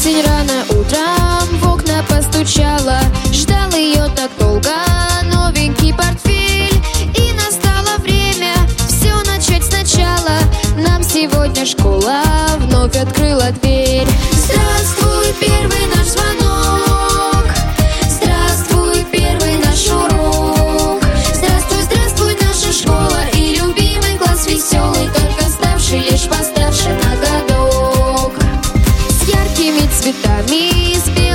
Осень рано утром в окна постучала. Ждал ее так долго новенький портфель. И настало время все начать сначала. Нам сегодня школа вновь открыла дверь. Здравствуй, первый наш звонок. Здравствуй, первый наш урок. Здравствуй, здравствуй, наша школа и любимый класс веселый, только ставший лишь постарше на годок. С яркими цветами, с белыми